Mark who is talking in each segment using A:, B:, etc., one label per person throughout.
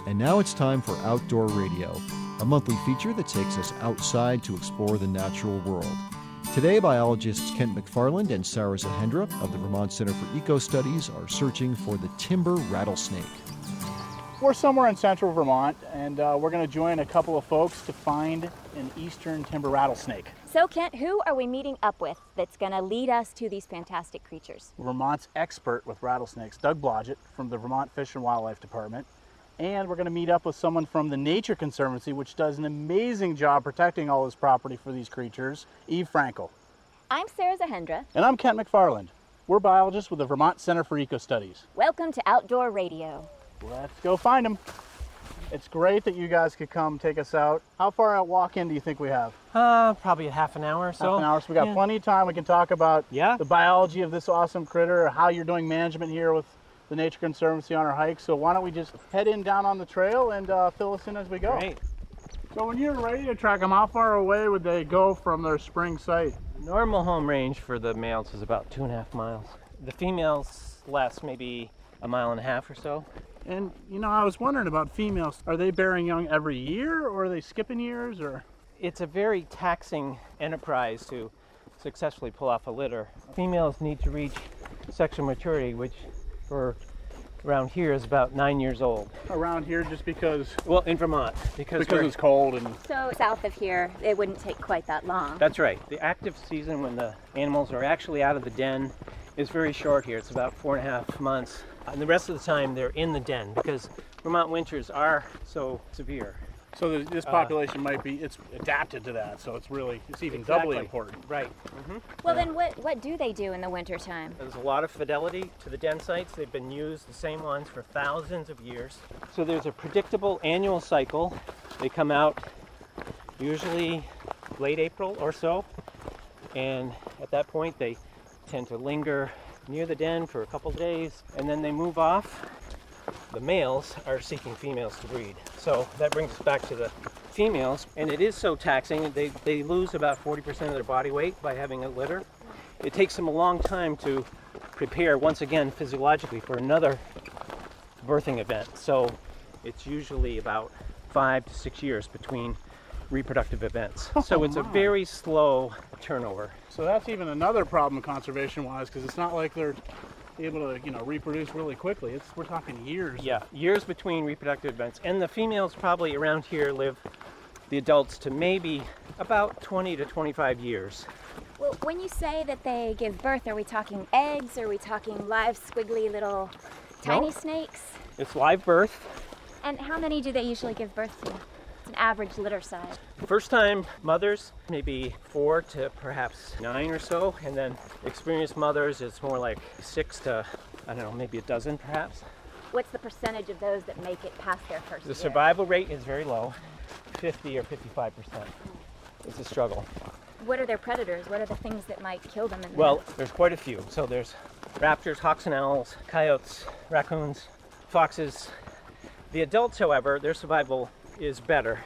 A: And now it's time for Outdoor Radio, a monthly feature that takes us outside to explore the natural world. Today, biologists Kent McFarland and Sarah Zahendra of the Vermont Center for Eco Studies are searching for the timber rattlesnake.
B: We're somewhere in central Vermont, and we're going to join a couple of folks to find an eastern timber rattlesnake.
C: So, Kent, who are we meeting up with that's going to lead us to these fantastic creatures?
B: Vermont's expert with rattlesnakes, Doug Blodgett from the Vermont Fish and Wildlife Department. And we're going to meet up with someone from the Nature Conservancy, which does an amazing job protecting all this property for these creatures, Eve Frankel.
C: I'm Sarah Zahendra.
B: And I'm Kent McFarland. We're biologists with the Vermont Center for Eco Studies.
C: Welcome to Outdoor Radio.
B: Let's go find them. It's great that you guys could come take us out. How far out walk-in do you think we have?
D: Probably a half an hour or so.
B: Half an hour, so we got plenty of time. We can talk about the biology of this awesome critter, or how you're doing management here with the Nature Conservancy on our hike. So why don't we just head in down on the trail and fill us in as we go.
D: Great.
B: So when you're ready to track them, how far away would they go from their spring site?
D: Normal home range for the males is about 2.5 miles. The females last maybe 1.5 miles or so.
B: And you know, I was wondering about females. Are they bearing young every year, or are they skipping years, or?
D: It's a very taxing enterprise to successfully pull off a litter. Females need to reach sexual maturity, which for around here is about 9 years old.
B: Around here, just because?
D: Well, in Vermont, because
B: it's cold and.
C: So south of here, it wouldn't take quite that long.
D: That's right. The active season, when the animals are actually out of the den, is very short here. It's about 4.5 months. And the rest of the time they're in the den because Vermont winters are so severe.
B: So this population might be, it's adapted to that, so it's even doubly important.
D: Right.
C: Well, then what do they do in the wintertime?
D: There's a lot of fidelity to the den sites. They've been used, the same ones, for thousands of years. So there's a predictable annual cycle. They come out usually late April or so, and at that point they tend to linger near the den for a couple days, and then they move off. The males are seeking females to breed. So that brings us back to the females, and it is so taxing. They lose about 40% of their body weight by having a litter. It takes them a long time to prepare, once again, physiologically for another birthing event. So it's usually about 5 to 6 years between reproductive events. So it's a very slow turnover.
B: So that's even another problem conservation-wise, because it's not like they're able to, reproduce really quickly. We're talking years.
D: Yeah, years between reproductive events. And the females probably around here live the adults to maybe about 20 to 25 years.
C: Well, when you say that they give birth, are we talking eggs? Are we talking live, squiggly little tiny snakes?
D: It's live birth.
C: And how many do they usually give birth to? An average litter size?
D: First time mothers, maybe 4 to perhaps 9 or so, and then experienced mothers, it's more like 6 to, maybe a dozen perhaps.
C: What's the percentage of those that make it past their first year?
D: The survival rate is very low, 50 or 55%. It's a struggle.
C: What are their predators? What are the things that might kill them?
D: There's quite a few. So there's raptors, hawks and owls, coyotes, raccoons, foxes. The adults, however, their survival is better.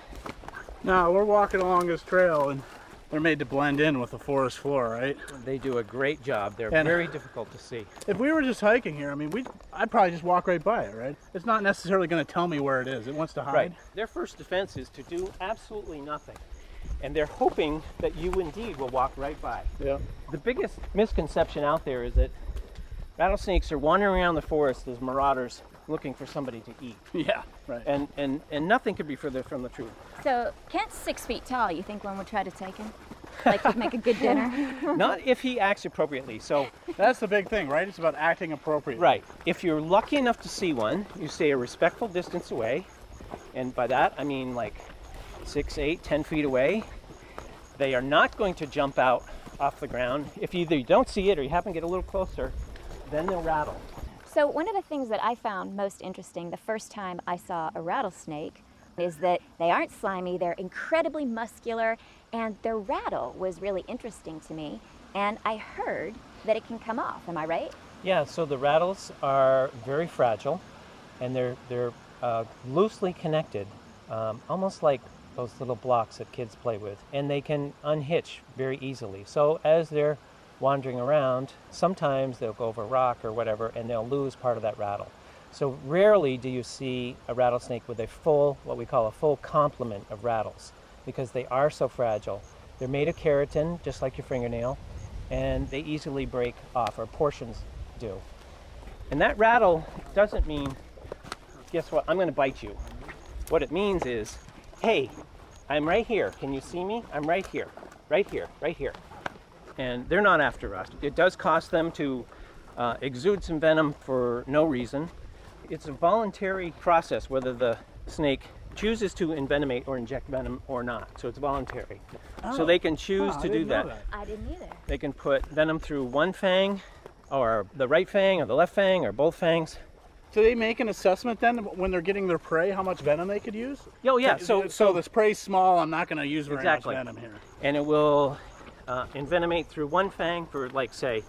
B: Now we're walking along this trail and they're made to blend in with the forest floor, right?
D: They do a great job. They're very difficult to see.
B: If we were just hiking here, I'd probably just walk right by it, right? It's not necessarily going to tell me where it is. It wants to hide.
D: Right. Their first defense is to do absolutely nothing. And they're hoping that you indeed will walk right by.
B: Yeah.
D: The biggest misconception out there is that rattlesnakes are wandering around the forest as marauders looking for somebody to eat.
B: Yeah, right.
D: And nothing could be further from the truth.
C: So Kent's 6 feet tall. You think one would try to take him? Like he'd make a good dinner?
D: Not if he acts appropriately. So
B: that's the big thing, right? It's about acting appropriately.
D: Right. If you're lucky enough to see one, you stay a respectful distance away. And by that, I mean like 6, 8, 10 feet away. They are not going to jump out off the ground. If either you don't see it or you happen to get a little closer, then they'll rattle.
C: So one of the things that I found most interesting the first time I saw a rattlesnake is that they aren't slimy, they're incredibly muscular, and their rattle was really interesting to me. And I heard that it can come off, am I right?
D: Yeah, so the rattles are very fragile, and they're loosely connected, almost like those little blocks that kids play with, and they can unhitch very easily. So as they're wandering around, sometimes they'll go over a rock or whatever, and they'll lose part of that rattle. So rarely do you see a rattlesnake with a full, what we call a full complement of rattles, because they are so fragile. They're made of keratin, just like your fingernail, and they easily break off, or portions do. And that rattle doesn't mean, guess what, I'm going to bite you. What it means is, hey, I'm right here. Can you see me? I'm right here, right here, right here. And they're not after us. It does cost them to exude some venom for no reason. It's a voluntary process whether the snake chooses to envenomate or inject venom or not. So it's voluntary. So they can choose to do that.
C: I didn't either.
D: They can put venom through one fang, or the right fang, or the left fang, or both fangs.
B: Do they make an assessment then when they're getting their prey, how much venom they could use?
D: Oh yeah.
B: So this prey's small, I'm not going to use very much venom here.
D: And it will envenomate through one fang for, like, say,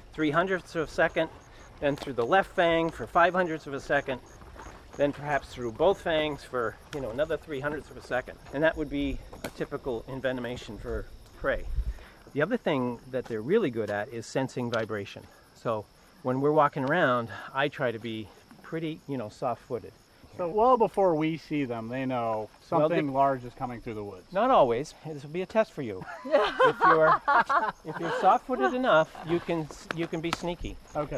D: 0.03 of a second, then through the left fang for 0.05 of a second, then perhaps through both fangs for, another 0.03 of a second. And that would be a typical envenomation for prey. The other thing that they're really good at is sensing vibration. So when we're walking around, I try to be pretty, soft-footed.
B: So well before we see them, they know something large is coming through the woods.
D: Not always. This will be a test for you. If you're soft-footed enough, you can be sneaky.
B: Okay.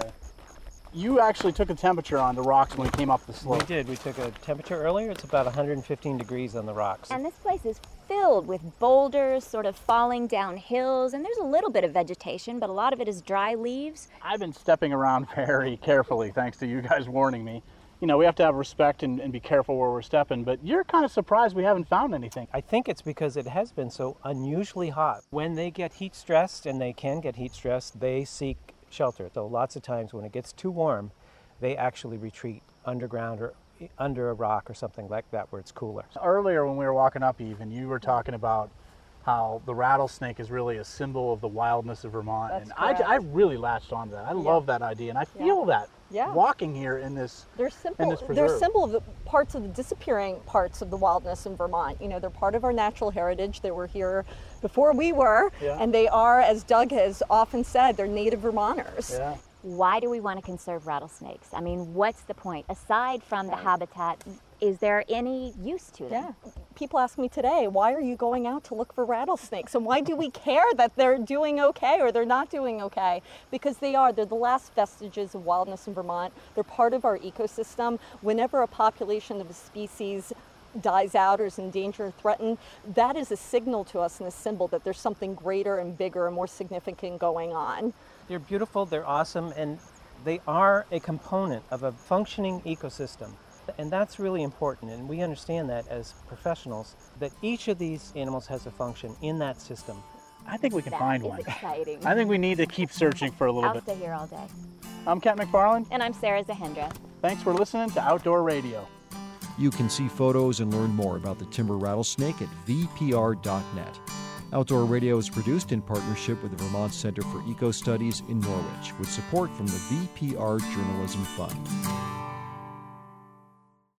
B: You actually took a temperature on the rocks when we came up the slope.
D: We did. We took a temperature earlier. It's about 115 degrees on the rocks.
C: And this place is filled with boulders sort of falling down hills, and there's a little bit of vegetation, but a lot of it is dry leaves.
B: I've been stepping around very carefully thanks to you guys warning me. We have to have respect and be careful where we're stepping, but you're kind of surprised we haven't found anything.
D: I think it's because it has been so unusually hot. When they get heat stressed, and they can get heat stressed, they seek shelter. So lots of times when it gets too warm, they actually retreat underground or under a rock or something like that where it's cooler.
B: Earlier when we were walking up even, you were talking about how the rattlesnake is really a symbol of the wildness of Vermont.
E: That's
B: and I really latched onto that. I love that idea, and I feel that walking here in this preserve.
E: They're symbol of the parts of the disappearing parts of the wildness in Vermont. They're part of our natural heritage. They were here before we were, and they are, as Doug has often said, they're native Vermonters.
B: Yeah.
C: Why do we want to conserve rattlesnakes? I mean, what's the point? Aside from the habitat, is there any use to them?
E: Yeah. People ask me today, why are you going out to look for rattlesnakes? And why do we care that they're doing okay or they're not doing okay? Because they're the last vestiges of wildness in Vermont. They're part of our ecosystem. Whenever a population of a species dies out or is in danger or threatened, that is a signal to us and a symbol that there's something greater and bigger and more significant going on.
D: They're beautiful, they're awesome, and they are a component of a functioning ecosystem. And that's really important, and we understand that as professionals, that each of these animals has a function in that system.
B: I think we can find one.
C: Exciting.
B: I think we need to keep searching for a little
C: I'll
B: bit.
C: stay here all day.
B: I'm Kent McFarland.
C: And I'm Sarah Zahendra.
B: Thanks for listening to Outdoor Radio.
A: You can see photos and learn more about the timber rattlesnake at vpr.net. Outdoor Radio is produced in partnership with the Vermont Center for Eco Studies in Norwich, with support from the VPR Journalism Fund.